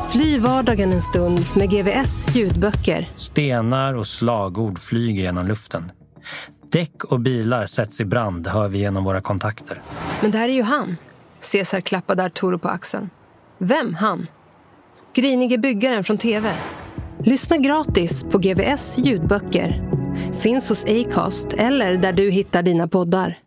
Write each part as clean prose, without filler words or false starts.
Fly vardagen en stund med GVS ljudböcker. Stenar och slagord flyger genom luften. Däck och bilar sätts i brand, hör vi genom våra kontakter. Men det här är ju han. Cesar klappade Arturo på axeln. Vem han? Grinige byggaren från TV. Lyssna gratis på GVS ljudböcker. Finns hos Acast eller där du hittar dina poddar.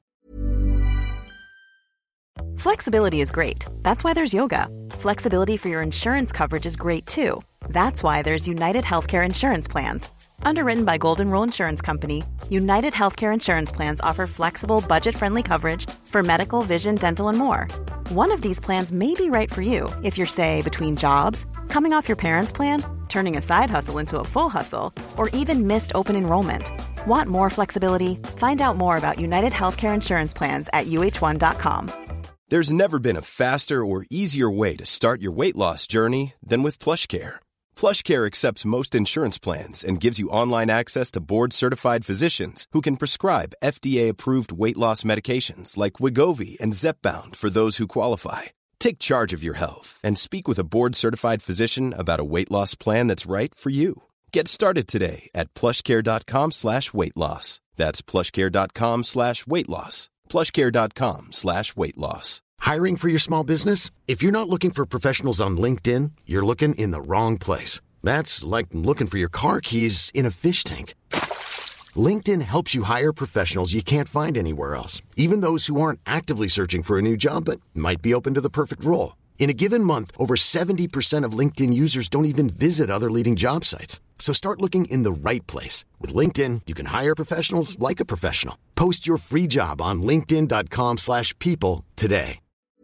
Flexibility is great. That's why there's yoga. Flexibility for your insurance coverage is great too. That's why there's United Healthcare Insurance Plans. Underwritten by Golden Rule Insurance Company, United Healthcare Insurance Plans offer flexible, budget-friendly coverage for medical, vision, dental, and more. One of these plans may be right for you if you're, say, between jobs, coming off your parents' plan, turning a side hustle into a full hustle, or even missed open enrollment. Want more flexibility? Find out more about United Healthcare Insurance Plans at uh1.com. There's never been a faster or easier way to start your weight loss journey than with PlushCare. PlushCare accepts most insurance plans and gives you online access to board-certified physicians who can prescribe FDA-approved weight loss medications like Wegovy and Zepbound for those who qualify. Take charge of your health and speak with a board-certified physician about a weight loss plan that's right for you. Get started today at plushcare.com/weightloss. That's plushcare.com/weightloss. plushcare.com/weightloss. Hiring for your small business? If you're not looking for professionals on LinkedIn, you're looking in the wrong place. That's like looking for your car keys in a fish tank. LinkedIn helps you hire professionals you can't find anywhere else, even those who aren't actively searching for a new job but might be open to the perfect role. In a given month, over 70% of LinkedIn users don't even visit other leading job sites. So start looking in the right place. With LinkedIn, you can hire professionals like a professional. Post your free job on linkedin.com/people today.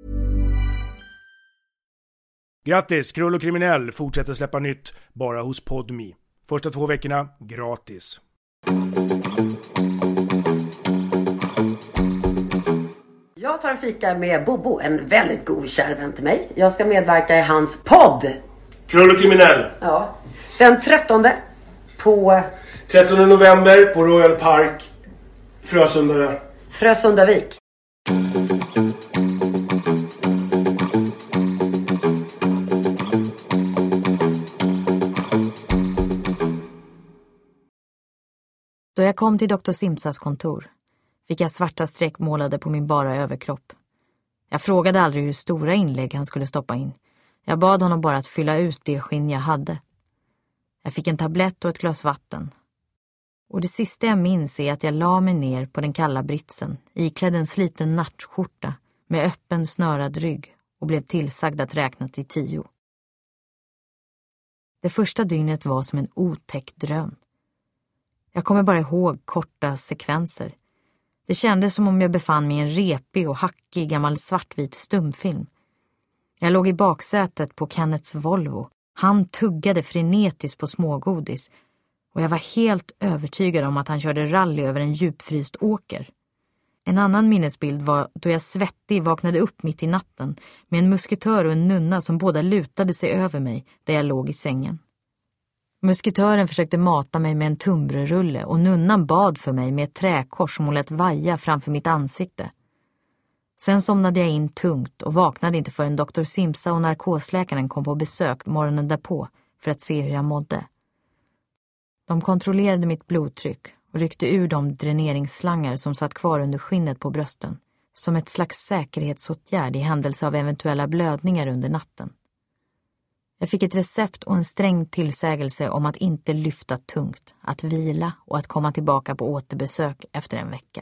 Grattis, Krull och Kriminell fortsätter släppa nytt bara hos Podme. Första 2 veckorna gratis. Jag tar en fika med Bobo, en väldigt god kär vän till mig. Jag ska medverka i hans podd. Krull och Kriminell. Ja. Den 13 november på Royal Park, Frösundavik. Då jag kom till Dr. Simsas kontor fick jag svarta streck målade på min bara överkropp. Jag frågade aldrig hur stora inlägg han skulle stoppa in. Jag bad honom bara att fylla ut det skinn jag hade. Jag fick en tablett och ett glas vatten. Och det sista jag minns är att jag la mig ner på den kalla britsen, iklädd en sliten nattskjorta med öppen snörad rygg och blev tillsagd att räkna till 10. Det första dygnet var som en otäck dröm. Jag kommer bara ihåg korta sekvenser. Det kändes som om jag befann mig i en repig och hackig gammal svartvit stumfilm. Jag låg i baksätet på Kenneths Volvo. Han tuggade frenetiskt på smågodis och jag var helt övertygad om att han körde rally över en djupfryst åker. En annan minnesbild var då jag svettig vaknade upp mitt i natten med en musketör och en nunna som båda lutade sig över mig där jag låg i sängen. Musketören försökte mata mig med en tunnbrödsrulle och nunnan bad för mig med ett träkors som hon lät vaja framför mitt ansikte. Sen somnade jag in tungt och vaknade inte förrän Dr. Simsa och narkosläkaren kom på besök morgonen därpå för att se hur jag mådde. De kontrollerade mitt blodtryck och ryckte ur de dräneringsslangar som satt kvar under skinnet på brösten som ett slags säkerhetsåtgärd i händelse av eventuella blödningar under natten. Jag fick ett recept och en sträng tillsägelse om att inte lyfta tungt, att vila och att komma tillbaka på återbesök efter en vecka.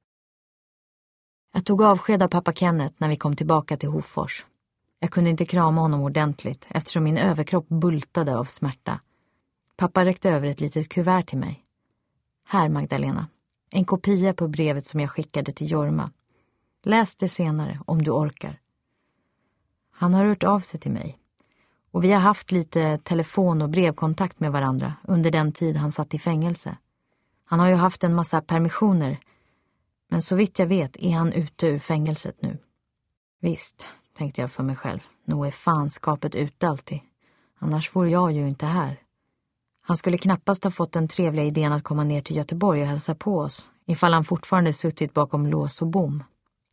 Jag tog avsked av pappa Kenneth när vi kom tillbaka till Hofors. Jag kunde inte krama honom ordentligt eftersom min överkropp bultade av smärta. Pappa räckte över ett litet kuvert till mig. Här, Magdalena. En kopia på brevet som jag skickade till Jorma. Läs det senare om du orkar. Han har hört av sig till mig. Och vi har haft lite telefon- och brevkontakt med varandra under den tid han satt i fängelse. Han har ju haft en massa permissioner. Men så vitt jag vet är han ute ur fängelset nu. Visst, tänkte jag för mig själv. Nog är fanskapet ute alltid. Annars vore jag ju inte här. Han skulle knappast ha fått den trevliga idén att komma ner till Göteborg och hälsa på oss. Ifall han fortfarande suttit bakom lås och bom.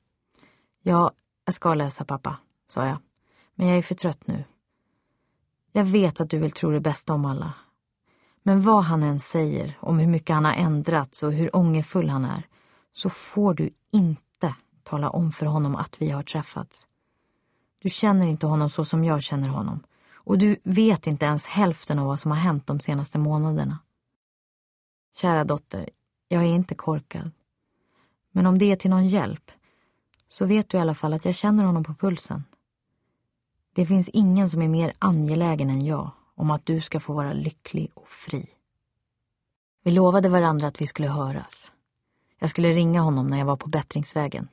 Ja, jag ska läsa pappa, sa jag. Men jag är för trött nu. Jag vet att du vill tro det bästa om alla. Men vad han än säger om hur mycket han har ändrats och hur ångerfull han är, så får du inte tala om för honom att vi har träffats. Du känner inte honom så som jag känner honom. Och du vet inte ens hälften av vad som har hänt de senaste månaderna. Kära dotter, jag är inte korkad. Men om det är till någon hjälp, så vet du i alla fall att jag känner honom på pulsen. Det finns ingen som är mer angelägen än jag om att du ska få vara lycklig och fri. Vi lovade varandra att vi skulle höras. Jag skulle ringa honom när jag var på bättringsvägen.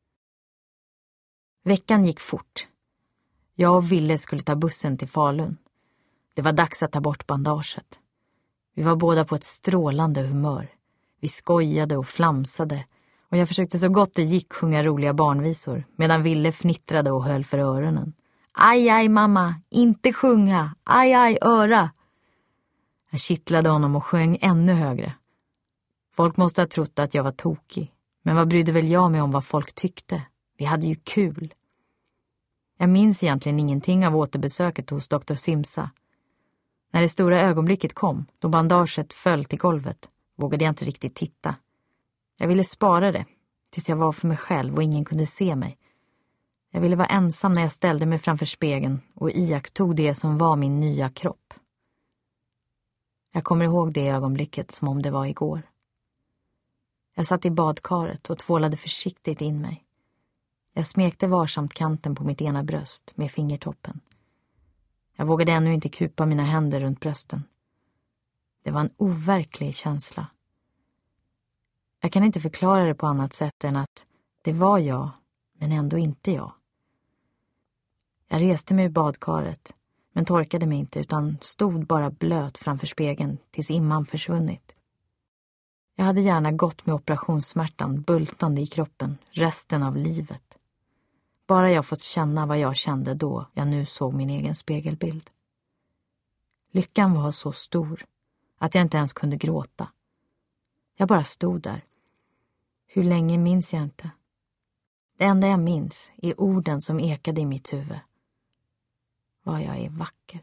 Veckan gick fort. Jag och Ville skulle ta bussen till Falun. Det var dags att ta bort bandaget. Vi var båda på ett strålande humör. Vi skojade och flamsade och jag försökte så gott det gick sjunga roliga barnvisor medan Ville fnittrade och höll för öronen. Aj, aj mamma, inte sjunga, aj, aj, öra. Jag kittlade honom och sjöng ännu högre. Folk måste ha trott att jag var tokig, men vad brydde väl jag mig om vad folk tyckte? Vi hade ju kul. Jag minns egentligen ingenting av återbesöket hos Dr. Simsa. När det stora ögonblicket kom, då bandaget föll till golvet, vågade jag inte riktigt titta. Jag ville spara det, tills jag var för mig själv och ingen kunde se mig. Jag ville vara ensam när jag ställde mig framför spegeln och iakttog det som var min nya kropp. Jag kommer ihåg det ögonblicket som om det var igår. Jag satt i badkaret och tvålade försiktigt in mig. Jag smekte varsamt kanten på mitt ena bröst med fingertoppen. Jag vågade ännu inte kupa mina händer runt brösten. Det var en overklig känsla. Jag kan inte förklara det på annat sätt än att det var jag, men ändå inte jag. Jag reste mig ur badkaret, men torkade mig inte utan stod bara blöt framför spegeln tills imman försvunnit. Jag hade gärna gått med operationssmärtan bultande i kroppen resten av livet. Bara jag fått känna vad jag kände då jag nu såg min egen spegelbild. Lyckan var så stor att jag inte ens kunde gråta. Jag bara stod där. Hur länge minns jag inte. Det enda jag minns är orden som ekade i mitt huvud. Vad jag är vacker.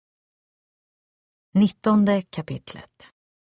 19:e kapitlet.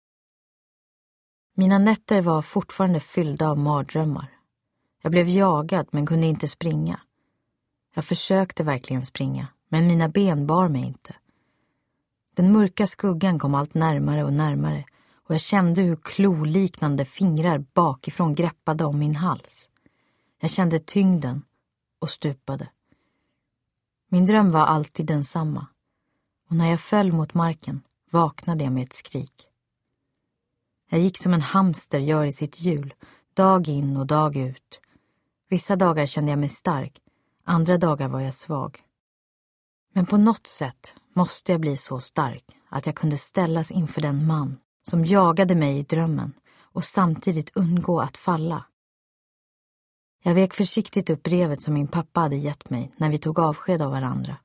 Mina nätter var fortfarande fyllda av mardrömmar. Jag blev jagad men kunde inte springa. Jag försökte verkligen springa, men mina ben bar mig inte. Den mörka skuggan kom allt närmare och närmare och jag kände hur kloliknande fingrar bakifrån greppade om min hals. Jag kände tyngden och stupade. Min dröm var alltid densamma och när jag föll mot marken vaknade jag med ett skrik. Jag gick som en hamster gör i sitt hjul, dag in och dag ut. Vissa dagar kände jag mig stark, andra dagar var jag svag. Men på något sätt måste jag bli så stark att jag kunde ställas inför den man som jagade mig i drömmen och samtidigt undgå att falla. Jag vek försiktigt upp brevet som min pappa hade gett mig när vi tog avsked av varandra.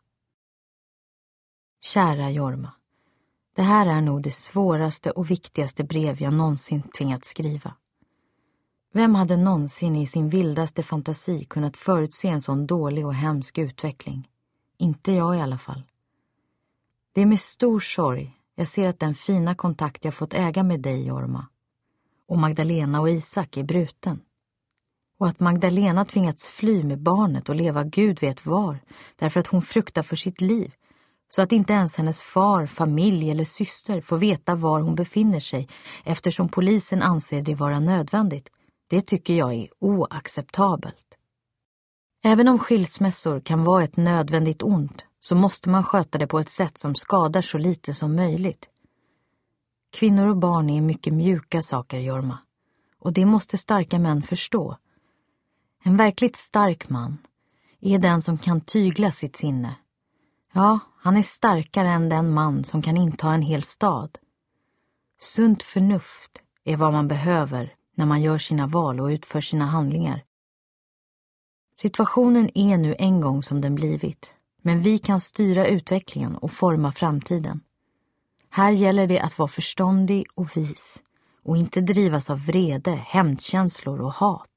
Kära Jorma, det här är nog det svåraste och viktigaste brev jag någonsin tvingats skriva. Vem hade någonsin i sin vildaste fantasi kunnat förutse en sån dålig och hemsk utveckling? Inte jag i alla fall. Det är med stor sorg jag ser att den fina kontakt jag fått äga med dig, Jorma, och Magdalena och Isak är bruten. Och att Magdalena tvingats fly med barnet och leva Gud vet var, därför att hon fruktar för sitt liv, så att inte ens hennes far, familj eller syster får veta var hon befinner sig eftersom polisen anser det vara nödvändigt. Det tycker jag är oacceptabelt. Även om skilsmässor kan vara ett nödvändigt ont så måste man sköta det på ett sätt som skadar så lite som möjligt. Kvinnor och barn är mycket mjuka saker, Jorma, och det måste starka män förstå. En verkligt stark man är den som kan tygla sitt sinne. Ja, han är starkare än den man som kan inta en hel stad. Sunt förnuft är vad man behöver när man gör sina val och utför sina handlingar. Situationen är nu en gång som den blivit, men vi kan styra utvecklingen och forma framtiden. Här gäller det att vara förståndig och vis och inte drivas av vrede, hämndkänslor och hat.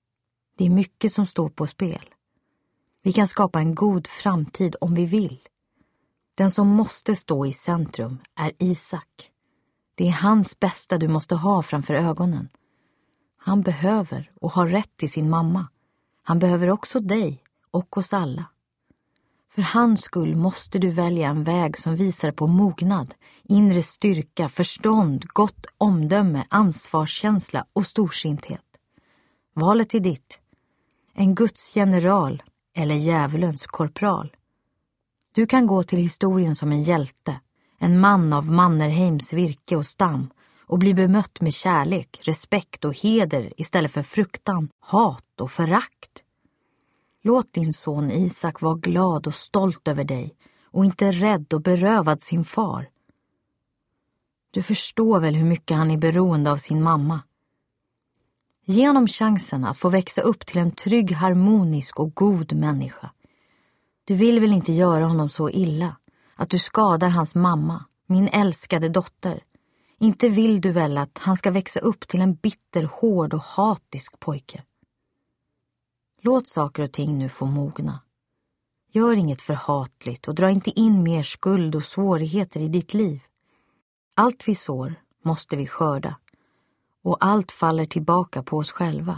Det är mycket som står på spel. Vi kan skapa en god framtid om vi vill. Den som måste stå i centrum är Isak. Det är hans bästa du måste ha framför ögonen. Han behöver och har rätt till sin mamma. Han behöver också dig och oss alla. För hans skull måste du välja en väg som visar på mognad, inre styrka, förstånd, gott omdöme, ansvarskänsla och storsinthet. Valet är ditt. En Guds general eller djävulens korpral. Du kan gå till historien som en hjälte, en man av Mannerheims virke och stam och bli bemött med kärlek, respekt och heder istället för fruktan, hat och förakt. Låt din son Isak vara glad och stolt över dig och inte rädd och berövad sin far. Du förstår väl hur mycket han är beroende av sin mamma. Ge honom chansen att få växa upp till en trygg, harmonisk och god människa. Du vill väl inte göra honom så illa att du skadar hans mamma, min älskade dotter. Inte vill du väl att han ska växa upp till en bitter, hård och hatisk pojke. Låt saker och ting nu få mogna. Gör inget förhatligt och dra inte in mer skuld och svårigheter i ditt liv. Allt vi sår måste vi skörda och allt faller tillbaka på oss själva.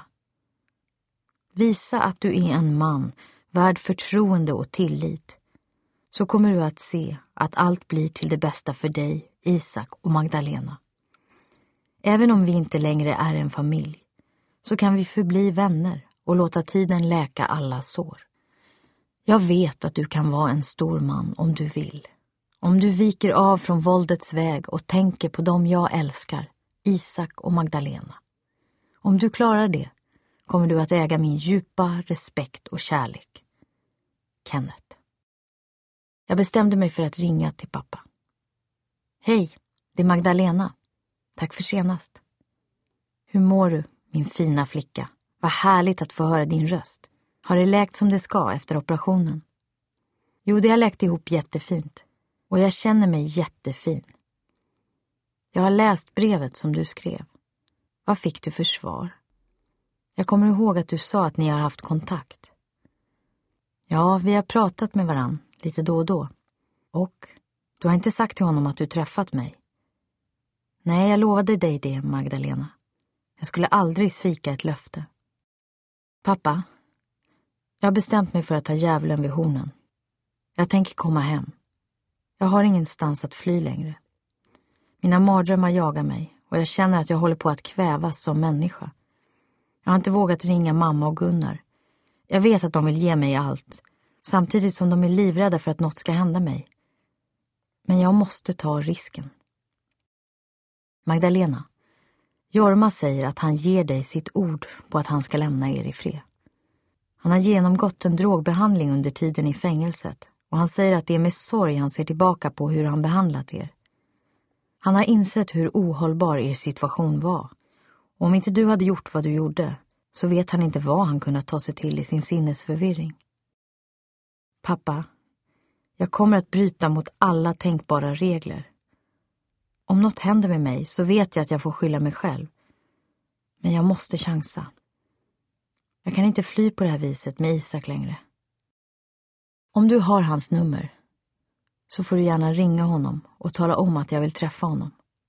Visa att du är en man värd förtroende och tillit, så kommer du att se att allt blir till det bästa för dig, Isak och Magdalena. Även om vi inte längre är en familj, så kan vi förbli vänner och låta tiden läka alla sår. Jag vet att du kan vara en stor man om du vill. Om du viker av från våldets väg och tänker på dem jag älskar, Isak och Magdalena. Om du klarar det kommer du att äga min djupa respekt och kärlek. Kenneth. Jag bestämde mig för att ringa till pappa. Hej, det är Magdalena. Tack för senast. Hur mår du, min fina flicka? Vad härligt att få höra din röst. Har det läkt som det ska efter operationen? Jo, det har läkt ihop jättefint. Och jag känner mig jättefin. Jag har läst brevet som du skrev. Vad fick du för svar? Jag kommer ihåg att du sa att ni har haft kontakt. Ja, vi har pratat med varann lite då och då. Och du har inte sagt till honom att du träffat mig. Nej, jag lovade dig det, Magdalena. Jag skulle aldrig svika ett löfte. Pappa, jag har bestämt mig för att ta djävulen vid hornen. Jag tänker komma hem. Jag har ingenstans att fly längre. Mina mardrömmar jagar mig och jag känner att jag håller på att kvävas som människa. Jag har inte vågat ringa mamma och Gunnar. Jag vet att de vill ge mig allt, samtidigt som de är livrädda för att något ska hända mig. Men jag måste ta risken. Magdalena, Jorma säger att han ger dig sitt ord på att han ska lämna er i fred. Han har genomgått en drogbehandling under tiden i fängelset och han säger att det är med sorg han ser tillbaka på hur han behandlat er. Han har insett hur ohållbar er situation var. Och om inte du hade gjort vad du gjorde så vet han inte vad han kunnat ta sig till i sin sinnesförvirring. Pappa, jag kommer att bryta mot alla tänkbara regler. Om något händer med mig så vet jag att jag får skylla mig själv. Men jag måste chansa. Jag kan inte fly på det här viset med Isak längre. Om du har hans nummer så får du gärna ringa honom och tala om att jag vill träffa honom.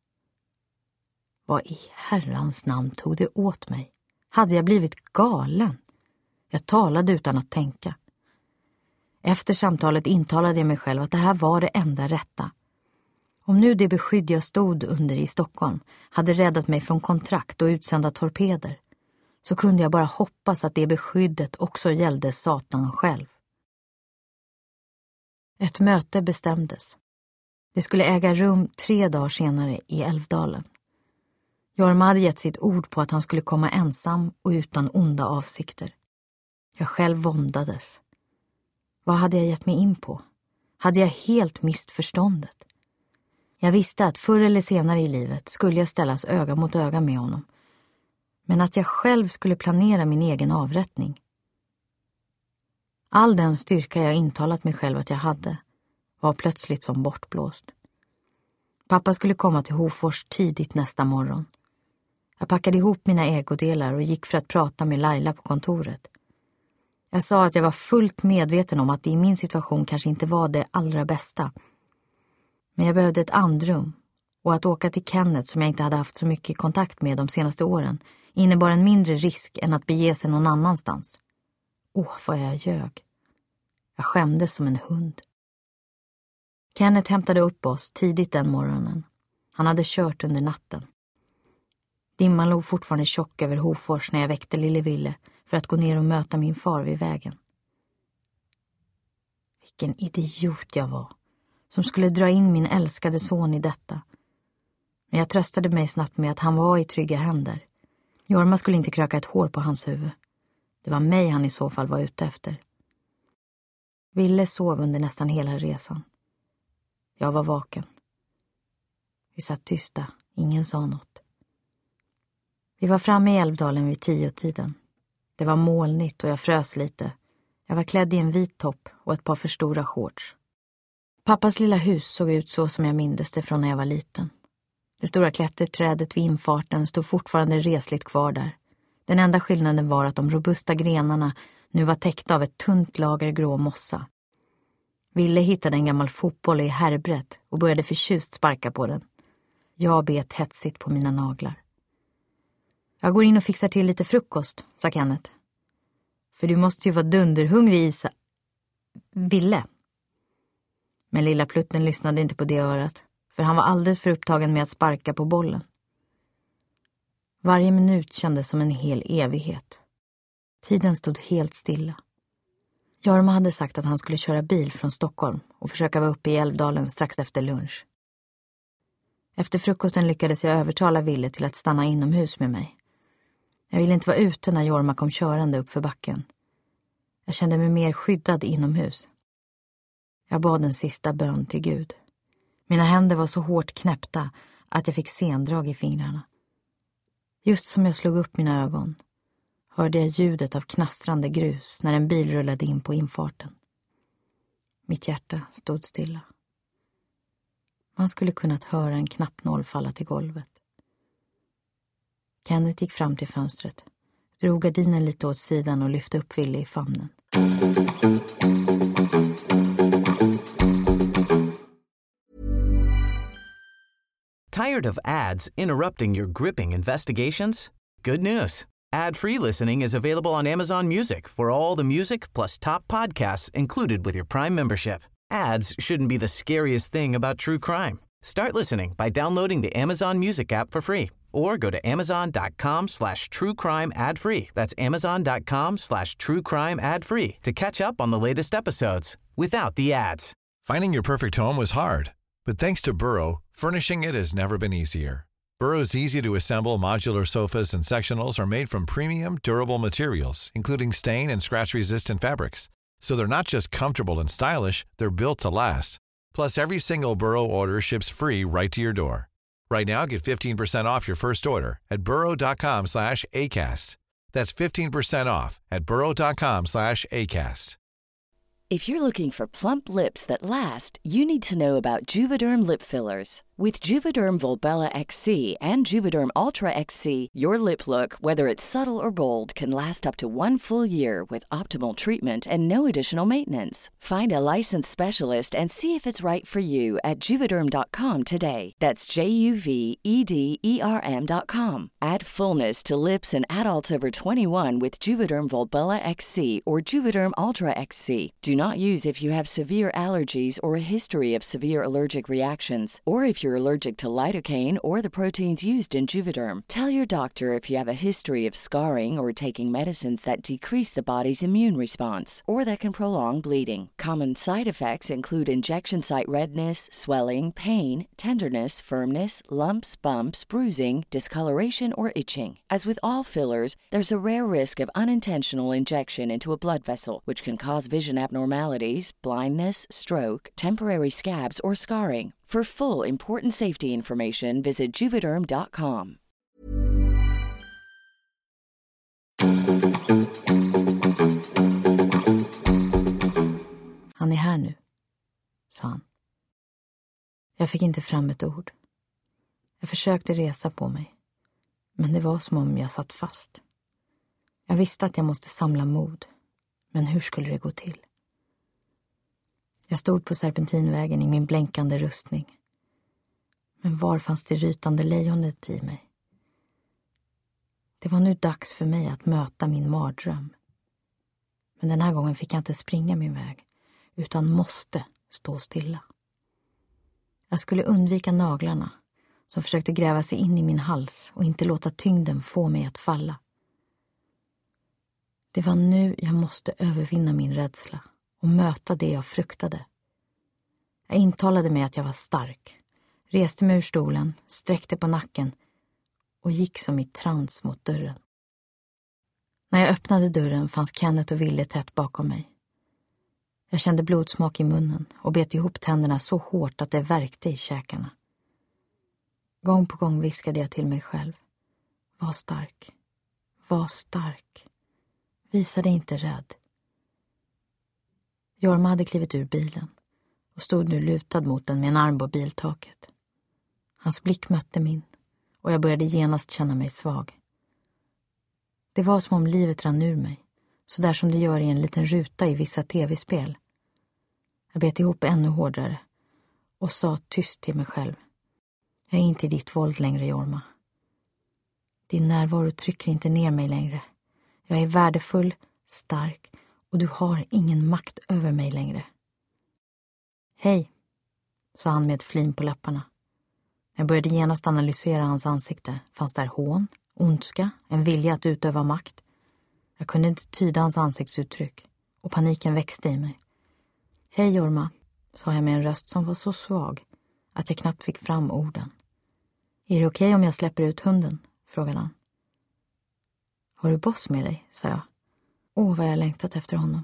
Vad i herrans namn tog det åt mig? Hade jag blivit galen? Jag talade utan att tänka. Efter samtalet intalade jag mig själv att det här var det enda rätta. Om nu det beskydd jag stod under i Stockholm hade räddat mig från kontrakt och utsända torpeder, så kunde jag bara hoppas att det beskyddet också gällde Satan själv. Ett möte bestämdes. Det skulle äga rum 3 dagar senare i Älvdalen. Jorma hade gett sitt ord på att han skulle komma ensam och utan onda avsikter. Jag själv våndades. Vad hade jag gett mig in på? Hade jag helt mist förståndet? Jag visste att förr eller senare i livet skulle jag ställas öga mot öga med honom. Men att jag själv skulle planera min egen avrättning. All den styrka jag intalat mig själv att jag hade var plötsligt som bortblåst. Pappa skulle komma till Hofors tidigt nästa morgon. Jag packade ihop mina ägodelar och gick för att prata med Laila på kontoret. Jag sa att jag var fullt medveten om att det i min situation kanske inte var det allra bästa, Men jag behövde ett andrum, och att åka till Kenneth som jag inte hade haft så mycket kontakt med de senaste åren innebar en mindre risk än att bege sig någon annanstans. Vad jag ljög. Jag skämdes som en hund. Kenneth hämtade upp oss tidigt den morgonen. Han hade kört under natten. Dimman låg fortfarande tjock över Hofors när jag väckte lille Ville för att gå ner och möta min far vid vägen. Vilken idiot jag var, som skulle dra in min älskade son i detta. Men jag tröstade mig snabbt med att han var i trygga händer. Jorma skulle inte kröka ett hår på hans huvud. Det var mig han i så fall var ute efter. Ville sov under nästan hela resan. Jag var vaken. Vi satt tysta, ingen sa något. Vi var framme i Älvdalen vid 10-tiden. Det var molnigt och jag frös lite. Jag var klädd i en vit topp och ett par för stora shorts. Pappas lilla hus såg ut så som jag mindes det från när jag var liten. Det stora klätterträdet vid infarten stod fortfarande resligt kvar där. Den enda skillnaden var att de robusta grenarna nu var täckta av ett tunt lager grå mossa. Ville hittade en gammal fotboll i herrbrett och började förtjust sparka på den. Jag bet hetsigt på mina naglar. Jag går in och fixar till lite frukost, sa Kenneth. För du måste ju vara dunderhungrig, Isa. Ville. Men lilla plutten lyssnade inte på det örat, för han var alldeles för upptagen med att sparka på bollen. Varje minut kändes som en hel evighet. Tiden stod helt stilla. Jorma hade sagt att han skulle köra bil från Stockholm och försöka vara uppe i Älvdalen strax efter lunch. Efter frukosten lyckades jag övertala Ville till att stanna inomhus med mig. Jag ville inte vara ute när Jorma kom körande upp för backen. Jag kände mig mer skyddad inomhus. Jag bad en sista bön till Gud. Mina händer var så hårt knäppta att jag fick sendrag i fingrarna. Just som jag slog upp mina ögon hörde jag ljudet av knastrande grus när en bil rullade in på infarten. Mitt hjärta stod stilla. Man skulle kunnat höra en knappnål falla till golvet. Kenneth gick fram till fönstret, drog gardinen lite åt sidan och lyfte upp Ville i famnen. Tired of ads interrupting your gripping investigations? Good news. Ad-free listening is available on Amazon Music for all the music plus top podcasts included with your Prime membership. Ads shouldn't be the scariest thing about true crime. Start listening by downloading the Amazon Music app for free or go to amazon.com/truecrime ad-free. That's amazon.com/truecrime ad-free to catch up on the latest episodes without the ads. Finding your perfect home was hard, but thanks to Burrow, furnishing it has never been easier. Burrow's easy-to-assemble modular sofas and sectionals are made from premium, durable materials, including stain and scratch-resistant fabrics. So they're not just comfortable and stylish, they're built to last. Plus, every single Burrow order ships free right to your door. Right now, get 15% off your first order at burrow.com/ACAST. That's 15% off at burrow.com/ACAST. If you're looking for plump lips that last, you need to know about Juvederm lip fillers. With Juvederm Volbella XC and Juvederm Ultra XC, your lip look, whether it's subtle or bold, can last up to 1 full year with optimal treatment and no additional maintenance. Find a licensed specialist and see if it's right for you at Juvederm.com today. That's JUVEDERM.com. Add fullness to lips in adults over 21 with Juvederm Volbella XC or Juvederm Ultra XC. Do not use if you have severe allergies or a history of severe allergic reactions, or if you're allergic to lidocaine or the proteins used in Juvederm. Tell your doctor if you have a history of scarring or taking medicines that decrease the body's immune response or that can prolong bleeding. Common side effects include injection site redness, swelling, pain, tenderness, firmness, lumps, bumps, bruising, discoloration, or itching. As with all fillers, there's a rare risk of unintentional injection into a blood vessel, which can cause vision abnormalities, blindness, stroke, temporary scabs, or scarring. For full important safety information, visit Juvederm.com. Han är här nu, sa han. Jag fick inte fram ett ord. Jag försökte resa på mig, men det var som om jag satt fast. Jag visste att jag måste samla mod, men hur skulle det gå till? Jag stod på serpentinvägen i min blänkande rustning, Men var fanns det rytande lejonet i mig? Det var nu dags för mig att möta min mardröm. Men den här gången fick jag inte springa min väg, utan måste stå stilla. Jag skulle undvika naglarna som försökte gräva sig in i min hals och inte låta tyngden få mig att falla. Det var nu jag måste övervinna min rädsla och möta det jag fruktade. Jag intalade mig att jag var stark, reste mig ur stolen, sträckte på nacken och gick som i trans mot dörren. När jag öppnade dörren fanns Kenneth och Ville tätt bakom mig. Jag kände blodsmak i munnen och bet ihop tänderna så hårt att det värkte i käkarna. Gång på gång viskade jag till mig själv. Var stark. Var stark. Visa dig inte rädd. Jorma hade klivit ur bilen och stod nu lutad mot den med en arm på biltaket. Hans blick mötte min och jag började genast känna mig svag. Det var som om livet rann ur mig, så där som det gör i en liten ruta i vissa tv-spel. Jag bet ihop ännu hårdare och sa tyst till mig själv. Jag är inte i ditt våld längre, Jorma. Din närvaro trycker inte ner mig längre. Jag är värdefull, stark och du har ingen makt över mig längre. Hej, sa han med ett flin på läpparna. Jag började genast analysera hans ansikte. Fanns där hån, ondska, en vilja att utöva makt? Jag kunde inte tyda hans ansiktsuttryck och paniken växte i mig. Hej Jorma, sa jag med en röst som var så svag att jag knappt fick fram orden. Är det okej om jag släpper ut hunden? Frågade han. Har du Boss med dig? Sa jag. Åh, vad jag längtat efter honom.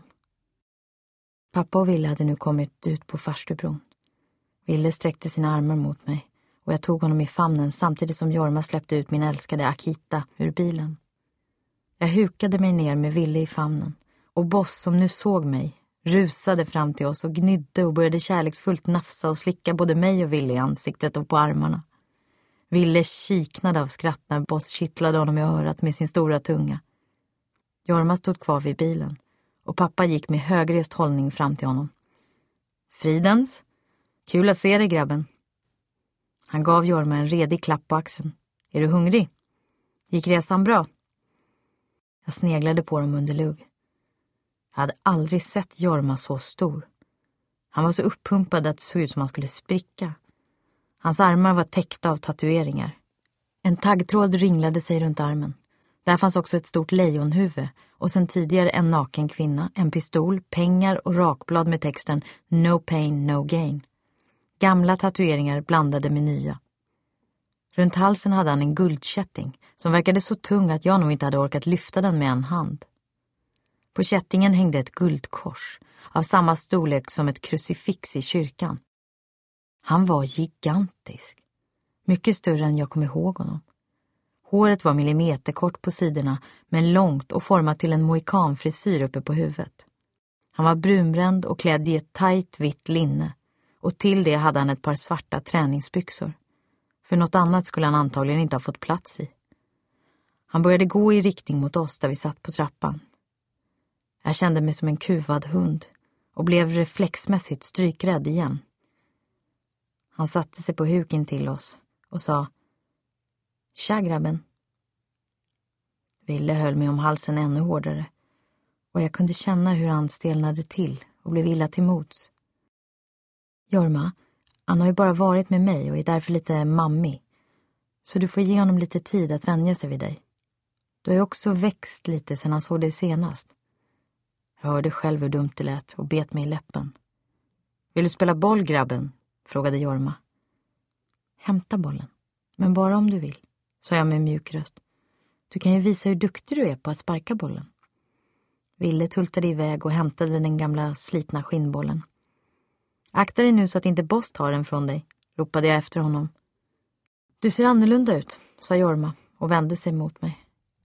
Pappa och Ville hade nu kommit ut på farstubron. Ville sträckte sina armar mot mig och jag tog honom i famnen samtidigt som Jorma släppte ut min älskade Akita ur bilen. Jag hukade mig ner med Ville i famnen och Boss som nu såg mig rusade fram till oss och gnydde och började kärleksfullt nafsa och slicka både mig och Ville i ansiktet och på armarna. Ville kiknade av skratt när Boss kittlade honom i örat med sin stora tunga. Jorma stod kvar vid bilen och pappa gick med högrest hållning fram till honom. Fridens, kul att se dig grabben. Han gav Jorma en redig klapp på axeln. Är du hungrig? Gick resan bra? Jag sneglade på dem under lugg. Jag hade aldrig sett Jorma så stor. Han var så uppumpad att det såg ut som han skulle spricka. Hans armar var täckta av tatueringar. En taggtråd ringlade sig runt armen. Där fanns också ett stort lejonhuvud och sen tidigare en naken kvinna, en pistol, pengar och rakblad med texten No pain, no gain. Gamla tatueringar blandade med nya. Runt halsen hade han en guldkätting som verkade så tung att jag nog inte hade orkat lyfta den med en hand. På kättingen hängde ett guldkors av samma storlek som ett krucifix i kyrkan. Han var gigantisk. Mycket större än jag kom ihåg honom. Håret var millimeterkort på sidorna men långt och format till en mohikanfrisyr uppe på huvudet. Han var brunbränd och klädd i ett tajt vitt linne och till det hade han ett par svarta träningsbyxor. För något annat skulle han antagligen inte ha fått plats i. Han började gå i riktning mot oss där vi satt på trappan. Jag kände mig som en kuvad hund och blev reflexmässigt strykrädd igen. Han satte sig på huken till oss och sa Tja grabben. Ville höll mig om halsen ännu hårdare och jag kunde känna hur han stelnade till och blev illa till mods. Jorma, han har ju bara varit med mig och är därför lite mammig. Så du får ge honom lite tid att vänja sig vid dig. Du har ju också växt lite sedan han såg dig senast. Jag hörde själv hur dumt det lät och bet mig i läppen. Vill du spela boll grabben? Frågade Jorma. Hämta bollen, men bara om du vill, sa jag med mjuk röst. Du kan ju visa hur duktig du är på att sparka bollen. Ville tultade iväg och hämtade den gamla slitna skinnbollen. Akta dig nu så att inte Boss tar den från dig, ropade jag efter honom. Du ser annorlunda ut, sa Jorma och vände sig mot mig.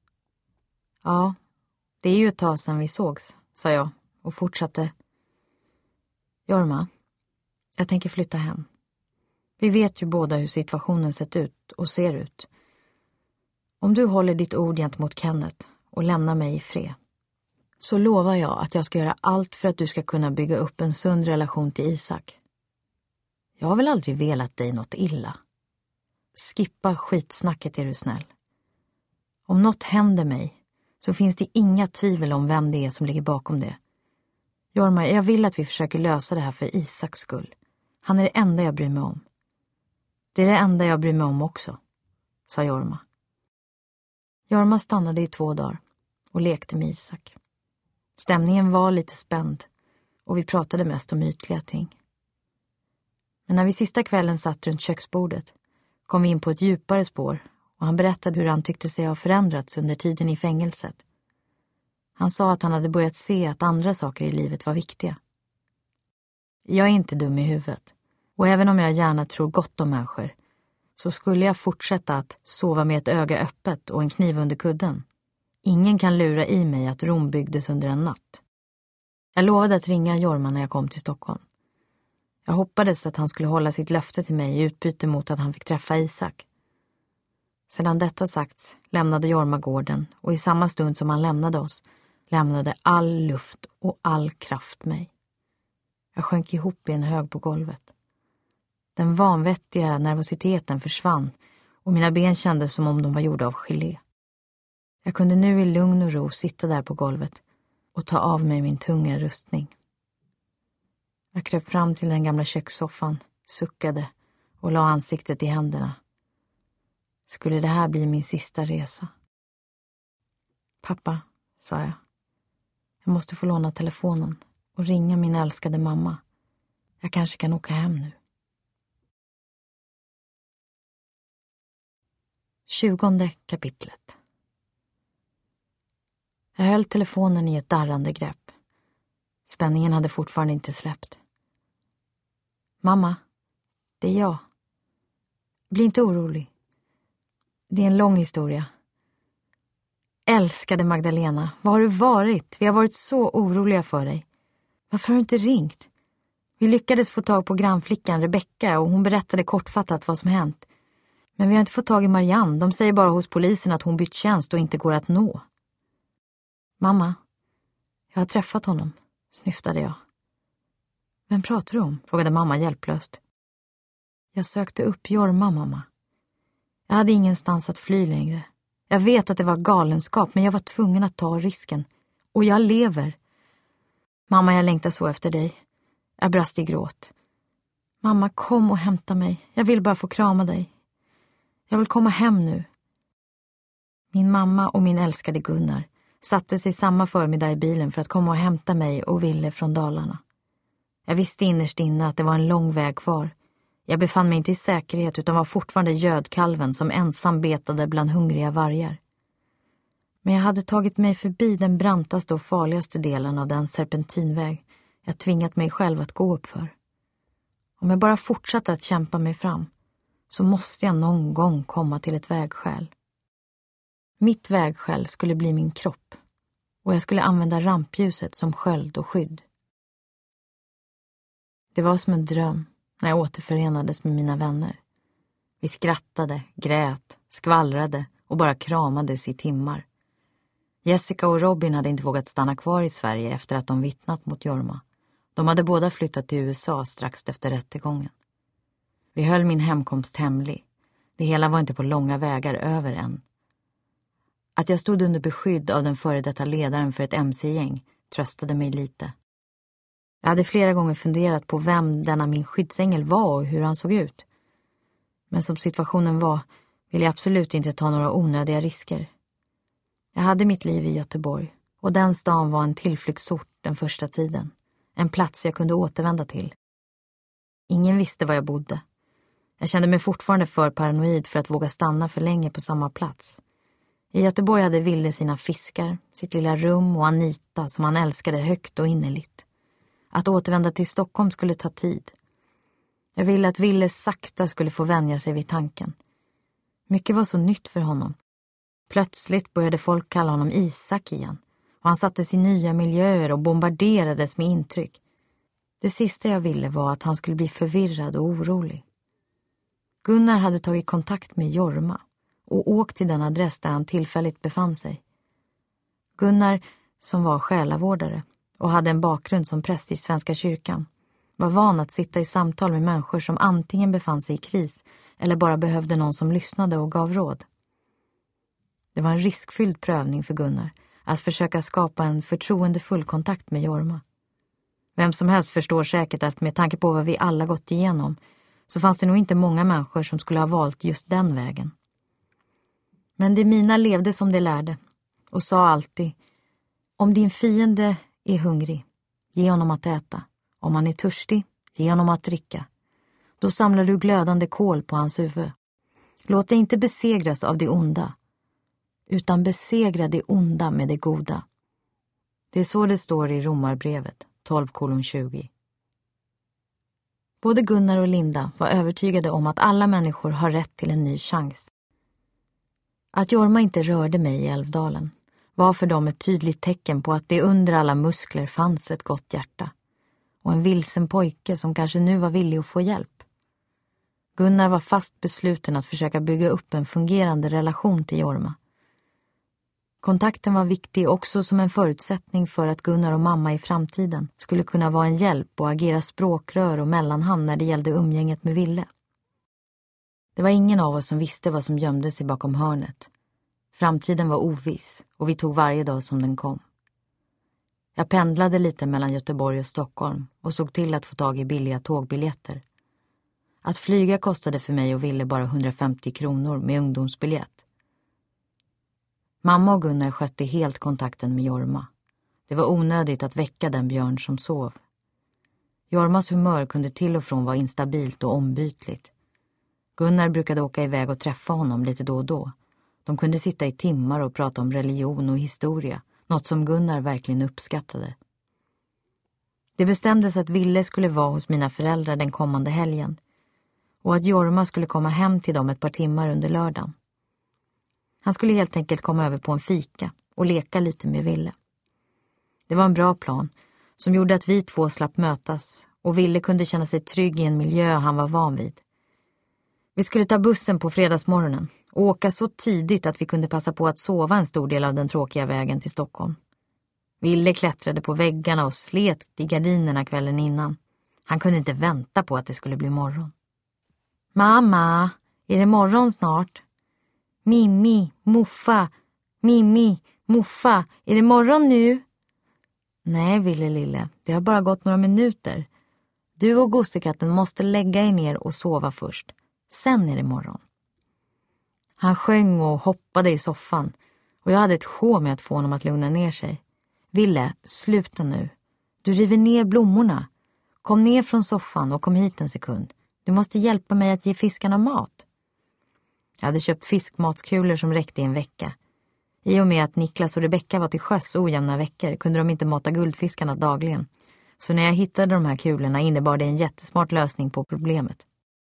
Ja, det är ju ett tag sedan vi sågs, sa jag och fortsatte. Jorma, jag tänker flytta hem. Vi vet ju båda hur situationen sett ut och ser ut. Om du håller ditt ord gentemot Kenneth och lämnar mig i fred, så lovar jag att jag ska göra allt för att du ska kunna bygga upp en sund relation till Isak. Jag har väl aldrig velat dig något illa. skippa skitsnacket är du snäll. Om något händer mig så finns det inga tvivel om vem det är som ligger bakom det. Jorma, jag vill att vi försöker lösa det här för Isaks skull. Han är det enda jag bryr mig om. Det är det enda jag bryr mig om också, sa Jorma. Jorma stannade i 2 dagar och lekte med Isak. Stämningen var lite spänd och vi pratade mest om ytliga ting. Men när vi sista kvällen satt runt köksbordet kom vi in på ett djupare spår och han berättade hur han tyckte sig ha förändrats under tiden i fängelset. Han sa att han hade börjat se att andra saker i livet var viktiga. Jag är inte dum i huvudet och även om jag gärna tror gott om människor så skulle jag fortsätta att sova med ett öga öppet och en kniv under kudden. Ingen kan lura i mig att Rom byggdes under en natt. Jag lovade att ringa Jorma när jag kom till Stockholm. Jag hoppades att han skulle hålla sitt löfte till mig i utbyte mot att han fick träffa Isak. Sedan detta sagts lämnade Jorma gården och i samma stund som han lämnade oss lämnade all luft och all kraft mig. Jag sjönk ihop i en hög på golvet. Den vanvettiga nervositeten försvann och mina ben kändes som om de var gjorda av gelé. Jag kunde nu i lugn och ro sitta där på golvet och ta av mig min tunga rustning. Jag kröp fram till den gamla kökssoffan, suckade och la ansiktet i händerna. Skulle det här bli min sista resa? Pappa, sa jag. Jag måste få låna telefonen och ringa min älskade mamma. Jag kanske kan åka hem nu. 20:e kapitlet. Jag höll telefonen i ett darrande grepp. Spänningen hade fortfarande inte släppt. Mamma, det är jag. Bli inte orolig. Det är en lång historia. Älskade Magdalena, var har du varit? Vi har varit så oroliga för dig. Varför har du inte ringt? Vi lyckades få tag på grannflickan Rebecka och hon berättade kortfattat vad som hänt. Men vi har inte fått tag i Marianne. De säger bara hos polisen att hon bytt tjänst och inte går att nå. Mamma, jag har träffat honom, snyftade jag. Vem pratar du om? Frågade mamma hjälplöst. Jag sökte upp Jorma, mamma. Jag hade ingenstans att fly längre. Jag vet att det var galenskap, men jag var tvungen att ta risken. Och jag lever. Mamma, jag längtar så efter dig. Jag brast i gråt. Mamma, kom och hämta mig. Jag vill bara få krama dig. Jag vill komma hem nu. Min mamma och min älskade Gunnar satte sig samma förmiddag i bilen för att komma och hämta mig och Ville från Dalarna. Jag visste innerst inne att det var en lång väg kvar. Jag befann mig inte i säkerhet utan var fortfarande gödkalven som ensam betade bland hungriga vargar. Men jag hade tagit mig förbi den brantaste och farligaste delen av den serpentinväg jag tvingat mig själv att gå upp för. Om jag bara fortsatte att kämpa mig fram så måste jag någon gång komma till ett vägskäl. Mitt vägskäl skulle bli min kropp och jag skulle använda rampljuset som sköld och skydd. Det var som en dröm när jag återförenades med mina vänner. Vi skrattade, grät, skvallrade och bara kramades i timmar. Jessica och Robin hade inte vågat stanna kvar i Sverige efter att de vittnat mot Jorma. De hade båda flyttat till USA strax efter rättegången. Vi höll min hemkomst hemlig. Det hela var inte på långa vägar över än. Att jag stod under beskydd av den före detta ledaren för ett MC-gäng tröstade mig lite. Jag hade flera gånger funderat på vem denna min skyddsängel var och hur han såg ut. Men som situationen var ville jag absolut inte ta några onödiga risker. Jag hade mitt liv i Göteborg och den stan var en tillflyktsort den första tiden. En plats jag kunde återvända till. Ingen visste var jag bodde. Jag kände mig fortfarande för paranoid för att våga stanna för länge på samma plats. I Göteborg hade Ville sina fiskar, sitt lilla rum och Anita som han älskade högt och innerligt. Att återvända till Stockholm skulle ta tid. Jag ville att Ville sakta skulle få vänja sig vid tanken. Mycket var så nytt för honom. Plötsligt började folk kalla honom Isak igen. Och han sattes i nya miljöer och bombarderades med intryck. Det sista jag ville var att han skulle bli förvirrad och orolig. Gunnar hade tagit kontakt med Jorma och åkt till den adress där han tillfälligt befann sig. Gunnar, som var själavårdare och hade en bakgrund som präst i Svenska kyrkan, Var van att sitta i samtal med människor som antingen befann sig i kris eller bara behövde någon som lyssnade och gav råd. Det var en riskfylld prövning för Gunnar att försöka skapa en förtroendefull kontakt med Jorma. Vem som helst förstår säkert att med tanke på vad vi alla gått igenom så fanns det nog inte många människor som skulle ha valt just den vägen. Men det mina levde som det lärde och sa alltid: om din fiende är hungrig, ge honom att äta. Om han är törstig, ge honom att dricka. Då samlar du glödande kol på hans huvud. Låt dig inte besegras av det onda, utan besegra det onda med det goda. Det är så det står i Romarbrevet 12:20. Både Gunnar och Linda var övertygade om att alla människor har rätt till en ny chans. Att Jorma inte rörde mig i Älvdalen var för dem ett tydligt tecken på att det under alla muskler fanns ett gott hjärta och en vilsen pojke som kanske nu var villig att få hjälp. Gunnar var fast besluten att försöka bygga upp en fungerande relation till Jorma. Kontakten var viktig också som en förutsättning för att Gunnar och mamma i framtiden skulle kunna vara en hjälp och agera språkrör och mellanhand när det gällde umgänget med Ville. Det var ingen av oss som visste vad som gömde sig bakom hörnet. Framtiden var oviss och vi tog varje dag som den kom. Jag pendlade lite mellan Göteborg och Stockholm och såg till att få tag i billiga tågbiljetter. Att flyga kostade för mig och Ville bara 150 kronor med ungdomsbiljett. Mamma och Gunnar skötte helt kontakten med Jorma. Det var onödigt att väcka den björn som sov. Jormas humör kunde till och från vara instabilt och ombytligt. Gunnar brukade åka iväg och träffa honom lite då och då. De kunde sitta i timmar och prata om religion och historia, något som Gunnar verkligen uppskattade. Det bestämdes att Ville skulle vara hos mina föräldrar den kommande helgen och att Jorma skulle komma hem till dem ett par timmar under lördagen. Han skulle helt enkelt komma över på en fika och leka lite med Ville. Det var en bra plan som gjorde att vi två slapp mötas och Ville kunde känna sig trygg i en miljö han var van vid. Vi skulle ta bussen på fredagsmorgonen och åka så tidigt att vi kunde passa på att sova en stor del av den tråkiga vägen till Stockholm. Ville klättrade på väggarna och slet i gardinerna kvällen innan. Han kunde inte vänta på att det skulle bli morgon. Mamma, är det morgon snart? Mimmi, muffa, är det morgon nu? Nej, Ville lille, det har bara gått några minuter. Du och gossekatten måste lägga er ner och sova först. Sen är det morgon. Han sjöng och hoppade i soffan och jag hade ett sjå med att få honom att lugna ner sig. Ville, sluta nu. Du river ner blommorna. Kom ner från soffan och kom hit en sekund. Du måste hjälpa mig att ge fiskarna mat. Jag hade köpt fiskmatskulor som räckte i en vecka. I och med att Niklas och Rebecka var till sjöss ojämna veckor kunde de inte mata guldfiskarna dagligen. Så när jag hittade de här kulorna innebar det en jättesmart lösning på problemet.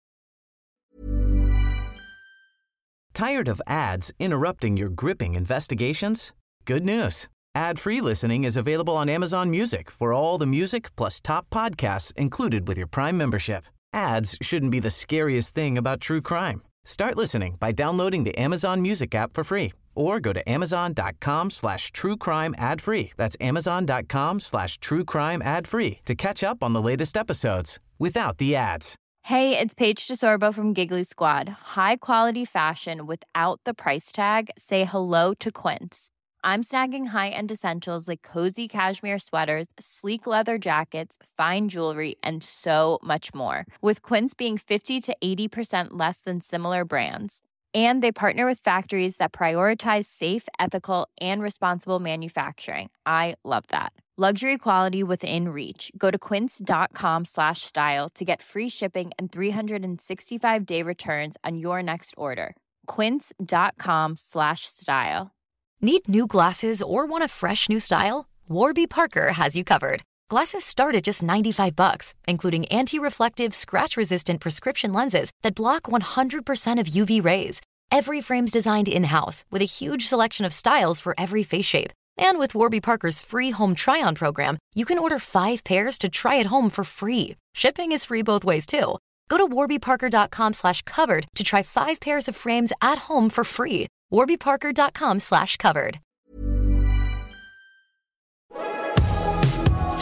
Tired of ads interrupting your gripping investigations? Good news. Ad-free listening is available on Amazon Music for all the music plus top podcasts included with your Prime membership. Ads shouldn't be the scariest thing about true crime. Start listening by downloading the Amazon Music app for free or go to amazon.com/truecrime ad-free. That's amazon.com/truecrime ad-free to catch up on the latest episodes without the ads. Hey, it's Paige DeSorbo from Giggly Squad. High quality fashion without the price tag. Say hello to Quince. I'm snagging high-end essentials like cozy cashmere sweaters, sleek leather jackets, fine jewelry, and so much more. With Quince being 50 to 80% less than similar brands. And they partner with factories that prioritize safe, ethical, and responsible manufacturing. I love that. Luxury quality within reach. Go to quince.com/style to get free shipping and 365-day returns on your next order. Quince.com/style. Need new glasses or want a fresh new style? Warby Parker has you covered. Glasses start at just $95, including anti-reflective, scratch-resistant prescription lenses that block 100% of UV rays. Every frame's designed in-house with a huge selection of styles for every face shape. And with Warby Parker's free home try-on program, you can order 5 pairs to try at home for free. Shipping is free both ways, too. Go to warbyparker.com/covered to try 5 pairs of frames at home for free. warbyparker.com/covered.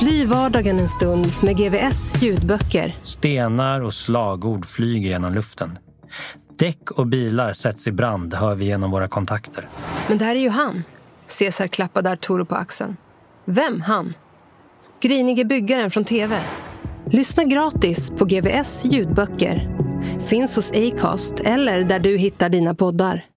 Fly vardagen en stund med GVS ljudböcker. Stenar och slagord flyger genom luften. Däck och bilar sätts i brand, hör vi genom våra kontakter. Men där är ju han. Cesar klappade Arturo på axeln. Vem han? Grinige byggaren från TV. Lyssna gratis på GVS ljudböcker. Finns hos Acast eller där du hittar dina poddar.